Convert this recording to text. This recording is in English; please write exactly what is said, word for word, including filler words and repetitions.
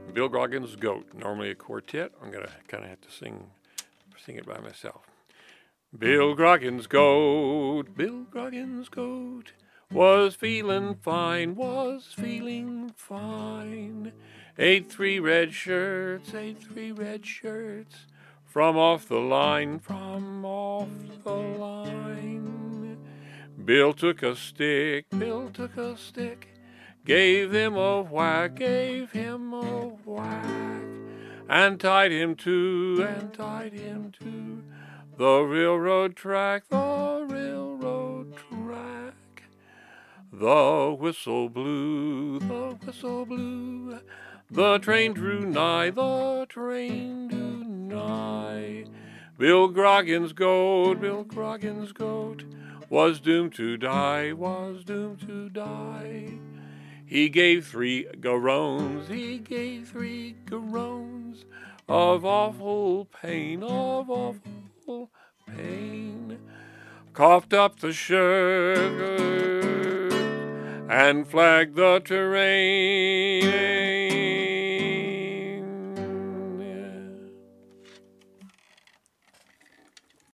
Bill Grogan's Goat. Normally a quartet. I'm going to kind of have to sing, sing it by myself. Bill Grogan's goat, Bill Grogan's goat, was feeling fine, was feeling fine. Ate three red shirts, ate three red shirts, from off the line, from off the line. Bill took a stick, Bill took a stick, gave him a whack, gave him a whack, and tied him to, and tied him to the railroad track, the railroad track. The whistle blew, the whistle blew, the train drew nigh, the train drew nigh. Bill Grogan's goat, Bill Grogan's goat, was doomed to die, was doomed to die. He gave three groans, he gave three groans of awful pain, of awful pain. Coughed up the shirt and flagged the terrain.